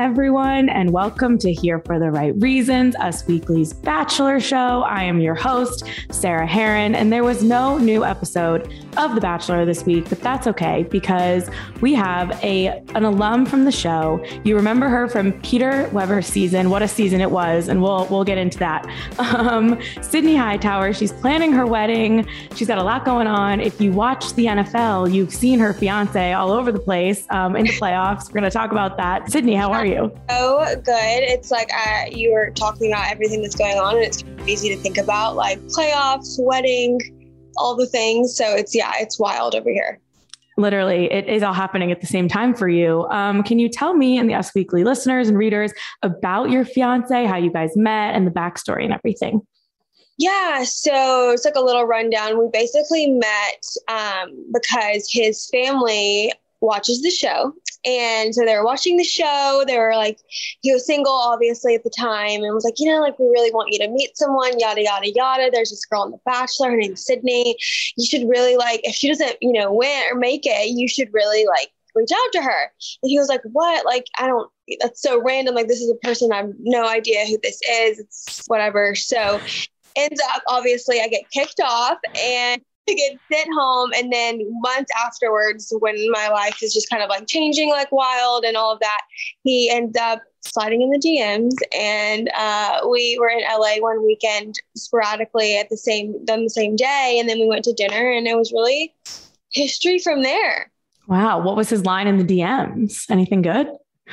everyone, and welcome to Here for the Right Reasons, Us Weekly's Bachelor show. I am your host, Sarah Heron, and there was no new episode of The Bachelor this week, but that's okay because we have an alum from the show. You remember her from Peter Weber's season. What a season it was, and we'll get into that. Sydney Hightower, she's planning her wedding. She's got a lot going on. If you watch the NFL, you've seen her fiance all over the place in the playoffs. We're going to talk about that. Sydney, how are you? Oh, good. It's like you were talking about everything that's going on, and it's easy to think about, like playoffs, wedding, all the things. So it's wild over here. Literally, it is all happening at the same time for you. Can you tell me and the Us Weekly listeners and readers about your fiance, how you guys met, and the backstory and everything? Yeah, so it's like a little rundown. We basically met because his family watches the show. And so they were watching the show. They were like, he was single, obviously, at the time, and was like, we really want you to meet someone, yada, yada, yada. There's this girl on The Bachelor. Her name's Sydney. You should really, if she doesn't, win or make it, you should really, reach out to her. And he was like, what? That's so random. This is a person, I have no idea who this is. It's whatever. So ends up, obviously, I get kicked off and to get sent home. And then months afterwards, when my life is just kind of changing like wild and all of that, he ends up sliding in the DMs. And we were in LA one weekend sporadically on the same day. And then we went to dinner, and it was really history from there. Wow. What was his line in the DMs? Anything good?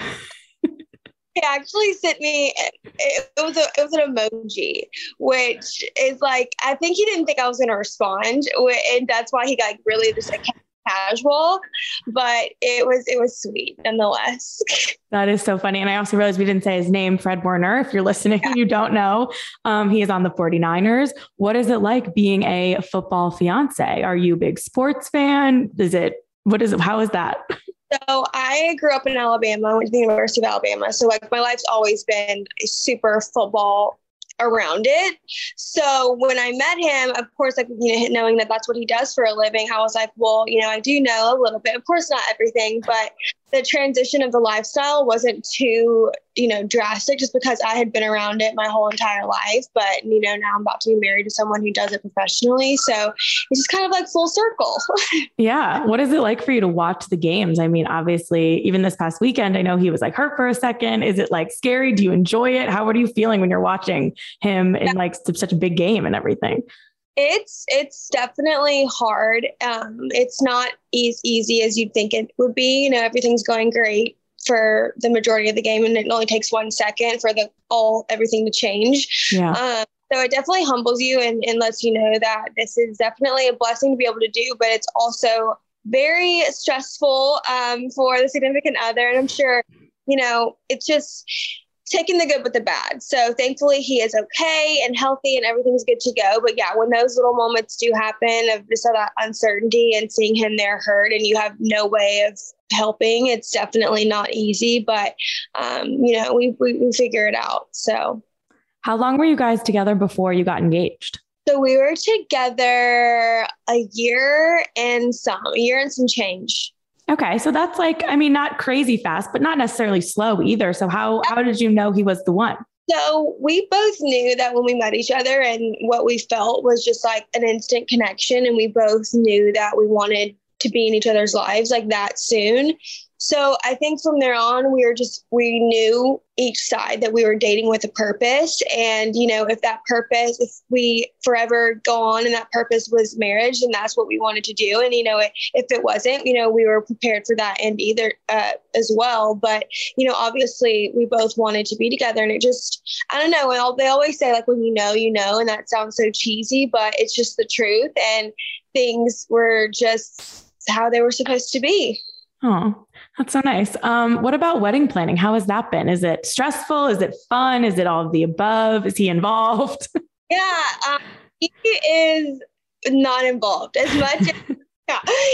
He actually sent me, it was an emoji, which is I think he didn't think I was going to respond. And that's why he got really just casual, but it was sweet nonetheless. That is so funny. And I also realized we didn't say his name, Fred Warner. If you're listening and you don't know, he is on the 49ers. What is it like being a football fiance? Are you a big sports fan? How is that? So I grew up in Alabama. I went to the University of Alabama. So my life's always been super football around it. So when I met him, of course, knowing that that's what he does for a living, I was like, well, I do know a little bit, of course, not everything, but the transition of the lifestyle wasn't too, drastic just because I had been around it my whole entire life. But, now I'm about to be married to someone who does it professionally. So it's just kind of full circle. Yeah. What is it like for you to watch the games? I mean, obviously, even this past weekend, I know he was hurt for a second. Is it scary? Do you enjoy it? How are you feeling when you're watching him in such a big game and everything? It's definitely hard. It's not as easy as you'd think it would be. Everything's going great for the majority of the game, and it only takes 1 second for everything to change. Yeah. So it definitely humbles you and lets you know that this is definitely a blessing to be able to do, but it's also very stressful for the significant other. And I'm sure, it's just taking the good with the bad. So thankfully he is okay and healthy and everything's good to go. But yeah, when those little moments do happen of just that uncertainty and seeing him there hurt and you have no way of helping, it's definitely not easy, but we figure it out. So how long were you guys together before you got engaged? So we were together a year and some change. Okay. So that's not crazy fast, but not necessarily slow either. So how did you know he was the one? So we both knew that when we met each other, and what we felt was just an instant connection. And we both knew that we wanted to be in each other's lives that soon. So I think from there on, we knew each side that we were dating with a purpose. And, if we forever go on and that purpose was marriage, then that's what we wanted to do. And, if it wasn't, we were prepared for that end either as well. But, obviously we both wanted to be together, and it just, I don't know. They always say when you know, and that sounds so cheesy, but it's just the truth. And things were just how they were supposed to be. Oh, that's so nice. What about wedding planning? How has that been? Is it stressful? Is it fun? Is it all of the above? Is he involved? Yeah, he is not involved as much. He's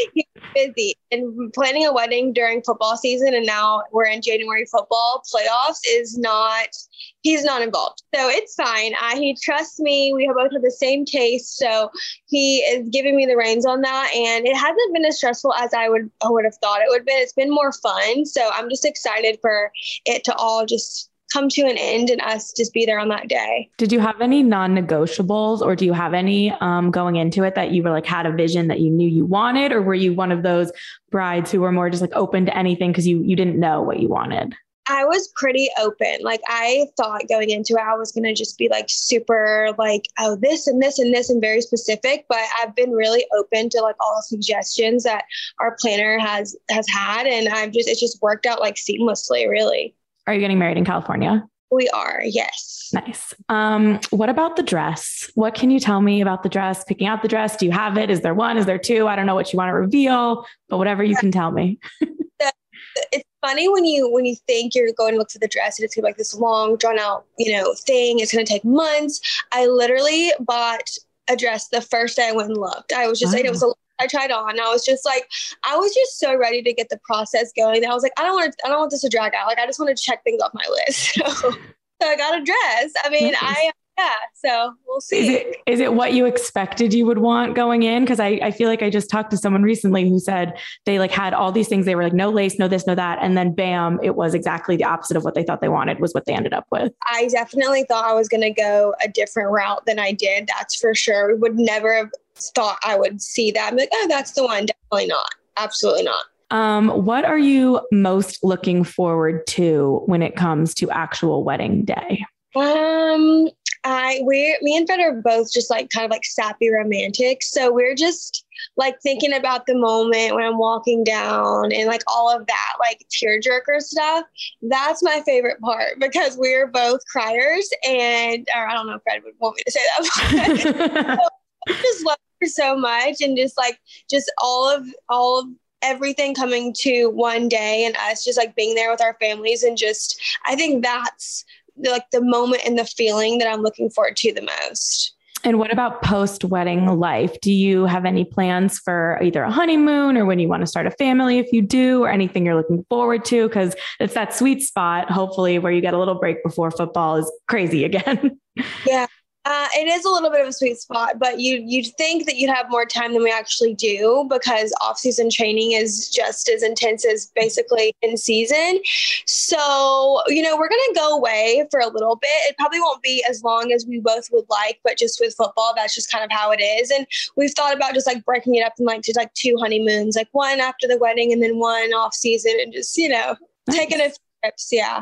busy and planning a wedding during football season. And now we're in January football playoffs he's not involved. So it's fine. He trusts me. We both have the same taste. So he is giving me the reins on that. And it hasn't been as stressful as I would have thought it would be. It's been more fun. So I'm just excited for it to all just come to an end and us just be there on that day. Did you have any non-negotiables, or do you have any going into it that you were like had a vision that you knew you wanted, or were you one of those brides who were more just like open to anything because you didn't know what you wanted? I was pretty open. Like I thought going into it, I was going to just be like super like, oh, this and this and this and very specific. But I've been really open to like all the suggestions that our planner has had. And it's just worked out like seamlessly, really. Are you getting married in California? We are, yes. Nice. What about the dress? What can you tell me about the dress? Picking out the dress? Do you have it? Is there one? Is there two? I don't know what you want to reveal, but whatever you can tell me. It's funny when you think you're going to look for the dress and it's gonna be like this long, drawn out, thing. It's gonna take months. I literally bought a dress the first day I went and looked. I was just like, I tried on. I was just so ready to get the process going. I was like, I don't want this to drag out. Like, I just want to check things off my list. So I got a dress. I mean, nice. So we'll see. Is it what you expected you would want going in? Cause I feel like I just talked to someone recently who said they like had all these things. They were like, no lace, no this, no that. And then bam, it was exactly the opposite of what they thought they wanted was what they ended up with. I definitely thought I was going to go a different route than I did. That's for sure. We would never have thought I would see that. I'm like, oh, that's the one. Definitely not. Absolutely not. What are you most looking forward to when it comes to actual wedding day? Me and Fred are both just like kind of like sappy romantics. So we're just like thinking about the moment when I'm walking down and like all of that, like tearjerker stuff. That's my favorite part because we're both criers or I don't know if Fred would want me to say that. So I just love her so much and just all of everything coming to one day and us just like being there with our families and just, I think that's like the moment and the feeling that I'm looking forward to the most. And what about post-wedding life? Do you have any plans for either a honeymoon or when you want to start a family, if you do, or anything you're looking forward to? Because it's that sweet spot, hopefully, where you get a little break before football is crazy again. Yeah. It is a little bit of a sweet spot, but you'd think that you'd have more time than we actually do because off-season training is just as intense as basically in season. So, we're going to go away for a little bit. It probably won't be as long as we both would like, but just with football, that's just kind of how it is. And we've thought about just like breaking it up in like just like 2 honeymoons, like one after the wedding and then one off-season and just, taking a few trips. Yeah.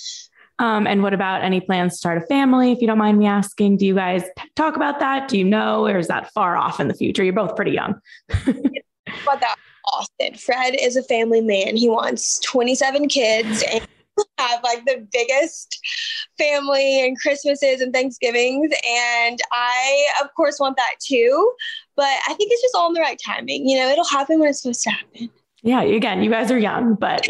And what about any plans to start a family? If you don't mind me asking, do you guys talk about that? Do you know, or is that far off in the future? You're both pretty young. About that often. Fred is a family man. He wants 27 kids and have like the biggest family and Christmases and Thanksgivings. And I, of course, want that too. But I think it's just all in the right timing. It'll happen when it's supposed to happen. Yeah. Again, you guys are young, but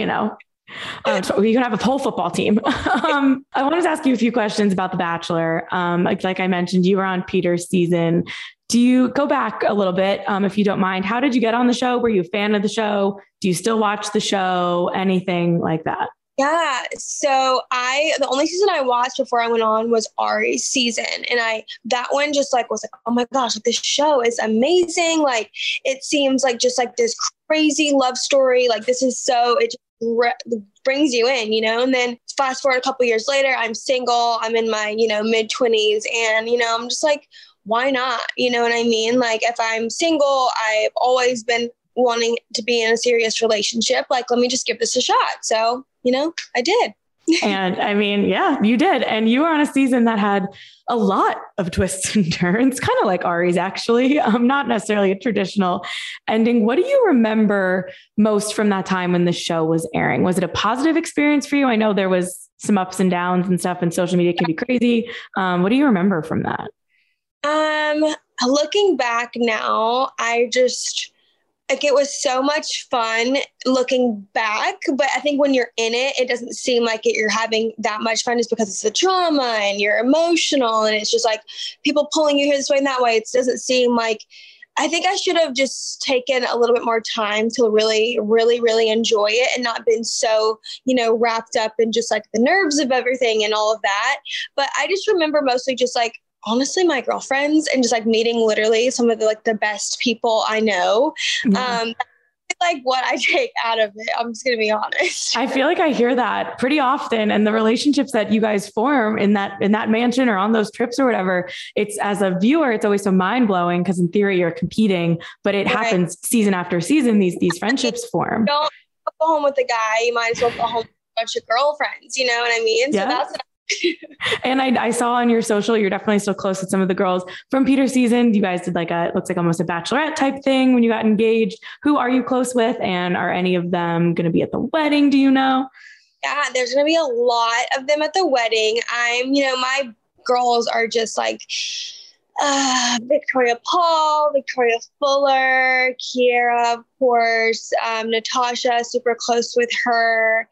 so you can have a whole football team. I wanted to ask you a few questions about The Bachelor. Like I mentioned, you were on Peter's season. Do you go back a little bit, if you don't mind? How did you get on the show? Were you a fan of the show? Do you still watch the show? Anything like that? Yeah. So the only season I watched before I went on was Ari's season. And that one just like was like, oh my gosh, like, this show is amazing. Like it seems like just like this crazy love story. Like this is it just brings you in, and then fast forward a couple years later, I'm single, I'm in my, mid 20s and, I'm just like, why not? You know what I mean? Like if I'm single, I've always been wanting to be in a serious relationship. Like, let me just give this a shot. So, I did. And I mean, yeah, you did. And you were on a season that had a lot of twists and turns, kind of like Ari's actually, not necessarily a traditional ending. What do you remember most from that time when the show was airing? Was it a positive experience for you? I know there was some ups and downs and stuff, and social media can be crazy. What do you remember from that? Looking back now, it was so much fun looking back, but I think when you're in it, it doesn't seem like you're having that much fun just because it's the drama and you're emotional and it's just like people pulling you here this way and that way. It doesn't seem like I think I should have just taken a little bit more time to really, really, really enjoy it and not been so, wrapped up in just like the nerves of everything and all of that. But I just remember mostly just like, honestly, my girlfriends and just like meeting literally some of the best people I know. Yeah. Like what I take out of it. I'm just going to be honest. I feel like I hear that pretty often, and the relationships that you guys form in that mansion or on those trips or whatever, it's, as a viewer, it's always so mind blowing because in theory you're competing, but it happens season after season. These friendships form. Don't go home with a guy. You might as well go home with a bunch of girlfriends. You know what I mean? Yeah. So that's what and I saw on your social, you're definitely still close with some of the girls from Peter's season. You guys did looks like almost a bachelorette type thing when you got engaged. Who are you close with? And are any of them going to be at the wedding? Do you know? Yeah, there's going to be a lot of them at the wedding. My girls are just like Victoria Paul, Victoria Fuller, Kiera, of course, Natasha, super close with her,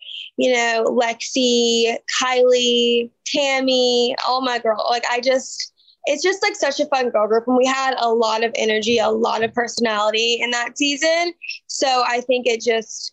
Lexi, Kylie, Tammy, all my girls. It's just like such a fun girl group. And we had a lot of energy, a lot of personality in that season. So I think it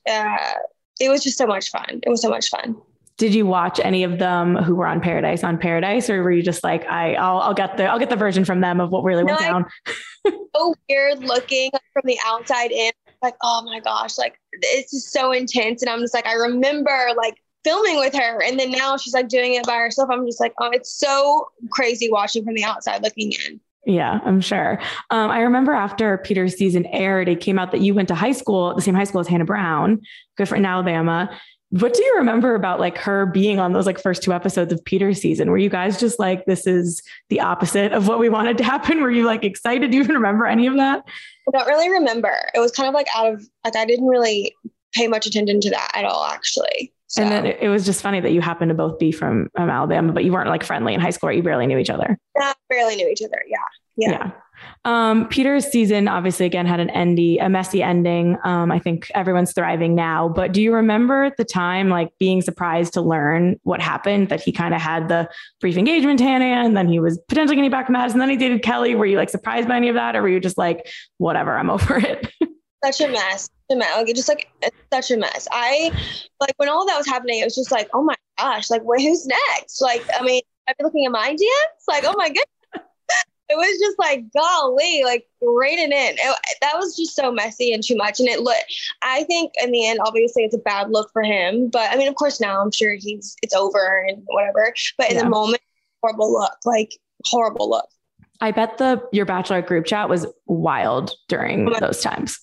was just so much fun. It was so much fun. Did you watch any of them who were on Paradise, or were you just like, I'll get the version from them of what really went down? So weird looking from the outside in, like, oh my gosh, like it's just so intense. And I'm just like, I remember like filming with her, and then now she's like doing it by herself. I'm just like, oh, it's so crazy watching from the outside looking in. Yeah, I'm sure. I remember after Peter's season aired, it came out that you went to the same high school as Hannah Brown, good friend in Alabama. What do you remember about like her being on those like first 2 episodes of Peter's season? Were you guys just like, this is the opposite of what we wanted to happen? Were you like excited? Do you even remember any of that? I don't really remember. It was kind of like I didn't really pay much attention to that at all, actually. So. And then it was just funny that you happened to both be from Alabama, but you weren't like friendly in high school, or you barely knew each other. Yeah, barely knew each other. Yeah. Peter's season obviously again had a messy ending. I think everyone's thriving now, but do you remember at the time, like being surprised to learn what happened, that he kind of had the brief engagement to Hannah and then he was potentially getting back with Madison, then he dated Kelly? Were you like surprised by any of that, or were you just like, whatever, I'm over it? Such a mess. It's such a mess. I like when all that was happening, it was just like, oh my gosh, like who's next? Like, I mean, I've been looking at my DMs, like, oh my goodness. It was just like, golly, like raining in. That was just so messy and too much. And I think in the end, obviously it's a bad look for him. But I mean, of course, now I'm sure it's over and whatever. But in the moment, horrible look. I bet your Bachelor group chat was wild during those times.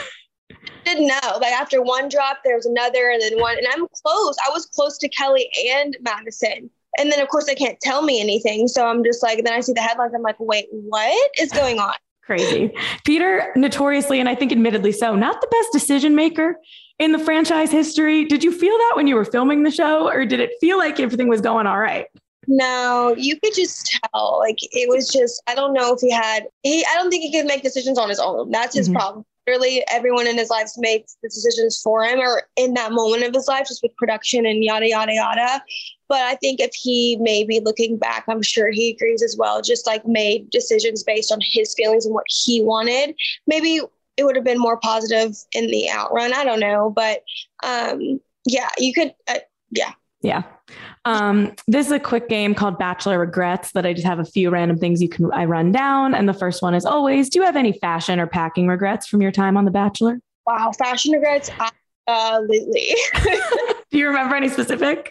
Didn't know. Like after one drop, there was another, and then one. And I was close to Kelly and Madison. And then, of course, they can't tell me anything. So I'm just like, then I see the headlines. I'm like, wait, what is going on? Crazy. Peter, notoriously, and I think admittedly so, not the best decision maker in the franchise history. Did you feel that when you were filming the show, or did it feel like everything was going all right? No, you could just tell. Like, it was just, I don't know if I don't think he could make decisions on his own. That's his problem. Literally everyone in his life makes the decisions for him, or in that moment of his life, just with production and yada, yada, yada. But I think if he maybe looking back, I'm sure he agrees as well, just like made decisions based on his feelings and what he wanted. Maybe it would have been more positive in the outrun. I don't know. But yeah, you could. Yeah. Yeah. This is a quick game called Bachelor Regrets that I just have a few random things I run down. And the first one is always, do you have any fashion or packing regrets from your time on The Bachelor? Wow. Fashion regrets? Absolutely. Do you remember any specific?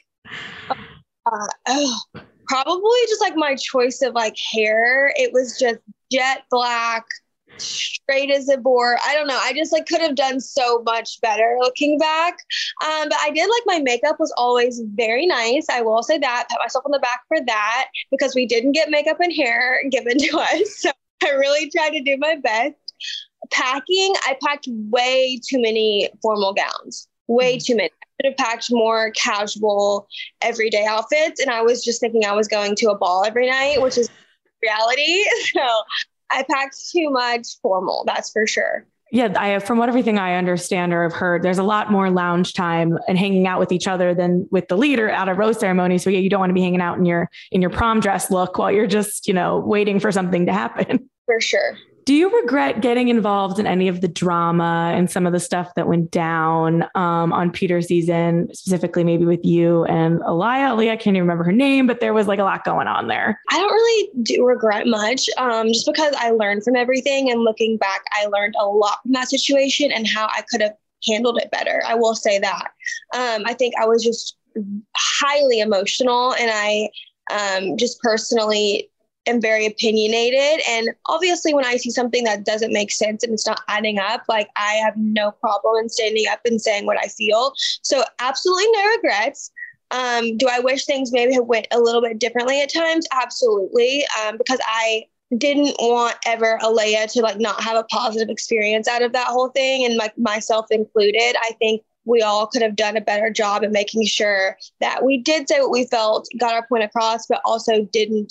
Probably just like my choice of like hair. It was just jet black, straight as a board. I don't know. I just like could have done so much better looking back. But I did like my makeup was always very nice. I will say that. Pat myself on the back for that, because we didn't get makeup and hair given to us. So I really tried to do my best. Packing, I packed way too many formal gowns. Way too many. I could have packed more casual, everyday outfits. And I was just thinking I was going to a ball every night, which is reality. So I packed too much formal, that's for sure. Yeah, from everything I understand or have heard, there's a lot more lounge time and hanging out with each other than with the leader at a rose ceremony. So yeah, you don't want to be hanging out in your prom dress look while you're just, waiting for something to happen. For sure. Do you regret getting involved in any of the drama and some of the stuff that went down on Peter's season, specifically maybe with you and Aaliyah? I can't even remember her name, but there was like a lot going on there. I don't really do regret much, just because I learned from everything. And looking back, I learned a lot from that situation and how I could have handled it better. I will say that. I think I was just highly emotional, and I just personally am very opinionated. And obviously when I see something that doesn't make sense and it's not adding up, like I have no problem in standing up and saying what I feel. So absolutely no regrets. Do I wish things maybe have went a little bit differently at times? Absolutely. Because I didn't want ever Aaliyah to like not have a positive experience out of that whole thing. And like myself included, I think we all could have done a better job at making sure that we did say what we felt, got our point across, but also didn't,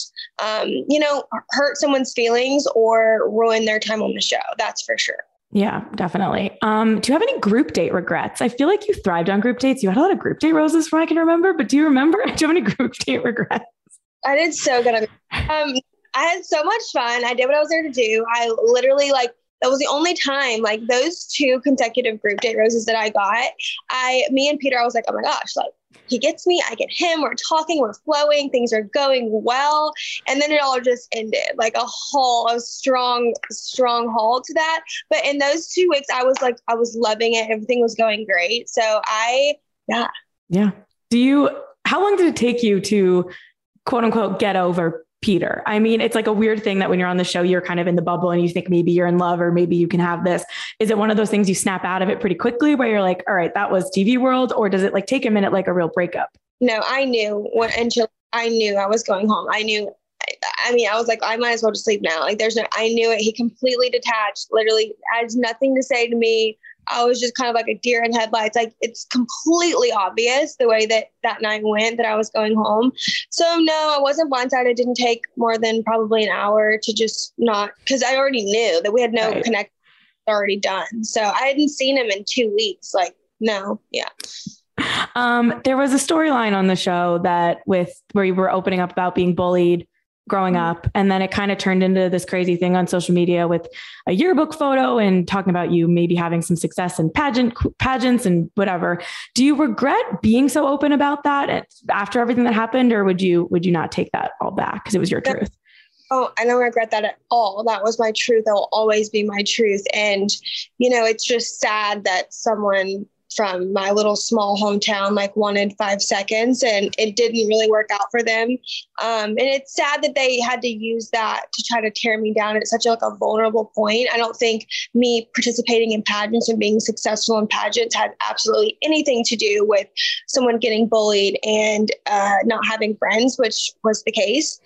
hurt someone's feelings or ruin their time on the show. That's for sure. Yeah, definitely. Do you have any group date regrets? I feel like you thrived on group dates. You had a lot of group date roses from what I can remember, but do you remember? Do you have any group date regrets? I did so good. I had so much fun. I did what I was there to do. I literally that was the only time, like those 2 consecutive group date roses that I got. Me and Peter, I was like, oh my gosh, like he gets me, I get him, we're talking, we're flowing, things are going well. And then it all just ended like a strong haul to that. But in those 2 weeks, I was loving it. Everything was going great. So yeah. How long did it take you to quote unquote get over Peter? I mean, it's like a weird thing that when you're on the show, you're kind of in the bubble and you think maybe you're in love or maybe you can have this. Is it one of those things you snap out of it pretty quickly where you're like, all right, that was TV world? Or does it like take a minute, like a real breakup? No, I knew until I knew I was going home. I knew, I was like, I might as well just sleep now. Like I knew it. He completely detached, literally has nothing to say to me. I was just kind of like a deer in headlights. Like it's completely obvious the way that night went that I was going home. So no, I wasn't blindsided. It didn't take more than probably an hour to just not, because I already knew that we had no connection already done. So I hadn't seen him in 2 weeks. Like, no. Yeah. There was a storyline on the show where you were opening up about being bullied growing up. And then it kind of turned into this crazy thing on social media with a yearbook photo and talking about you maybe having some success in pageants and whatever. Do you regret being so open about that after everything that happened? Or would you not take that all back because it was your truth? Oh, I don't regret that at all. That was my truth. That will always be my truth. And, it's just sad that someone from my little small hometown wanted 5 seconds and it didn't really work out for them. And it's sad that they had to use that to try to tear me down at such a vulnerable point. I don't think me participating in pageants and being successful in pageants had absolutely anything to do with someone getting bullied and not having friends, which was the case.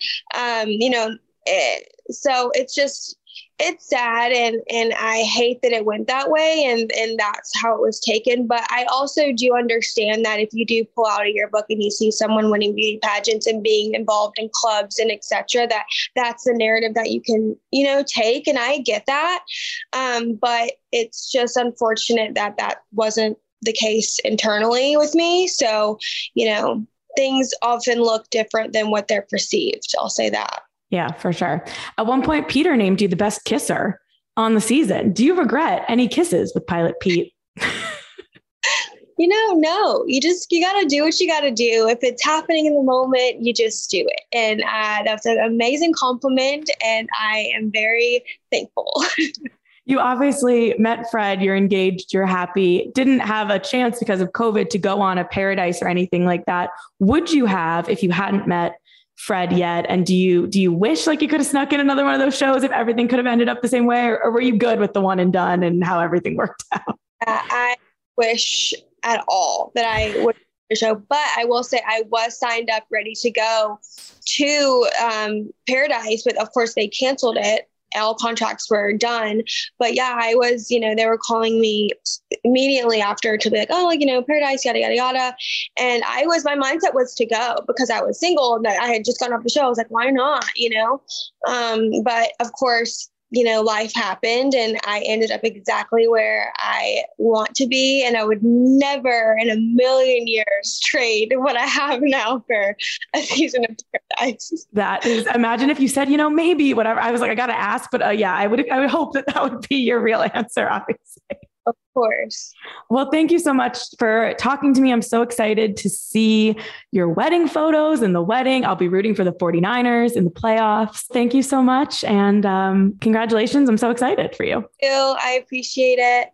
So it's sad and I hate that it went that way and that's how it was taken. But I also do understand that if you do pull out a yearbook and you see someone winning beauty pageants and being involved in clubs and etc., that's the narrative that you can, take. And I get that. But it's just unfortunate that wasn't the case internally with me. So, things often look different than what they're perceived. I'll say that. Yeah, for sure. At one point, Peter named you the best kisser on the season. Do you regret any kisses with Pilot Pete? No, you got to do what you got to do. If it's happening in the moment, you just do it. And that's an amazing compliment. And I am very thankful. You obviously met Fred, you're engaged, you're happy, didn't have a chance because of COVID to go on a Paradise or anything like that. Would you have if you hadn't met Fred yet? And do you wish like you could have snuck in another one of those shows if everything could have ended up the same way? Or were you good with the one and done and how everything worked out? I wish at all that I would the show, but I will say I was signed up ready to go to Paradise, but of course they canceled it. All contracts were done. But yeah, I was, they were calling me immediately after to be like, oh, Paradise, yada, yada, yada. And my mindset was to go because I was single and I had just gotten off the show. I was like, why not? But of course, life happened and I ended up exactly where I want to be. And I would never in a million years trade what I have now for a season of Paradise. That is, imagine if you said, maybe whatever. I was like, I got to ask, but I would hope that would be your real answer, obviously. Of course. Well, thank you so much for talking to me. I'm so excited to see your wedding photos and the wedding. I'll be rooting for the 49ers in the playoffs. Thank you so much. And congratulations. I'm so excited for you. I appreciate it.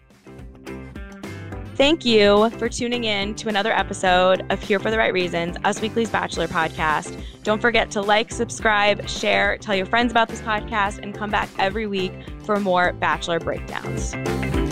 Thank you for tuning in to another episode of Here for the Right Reasons, Us Weekly's Bachelor podcast. Don't forget to like, subscribe, share, tell your friends about this podcast, and come back every week for more Bachelor breakdowns.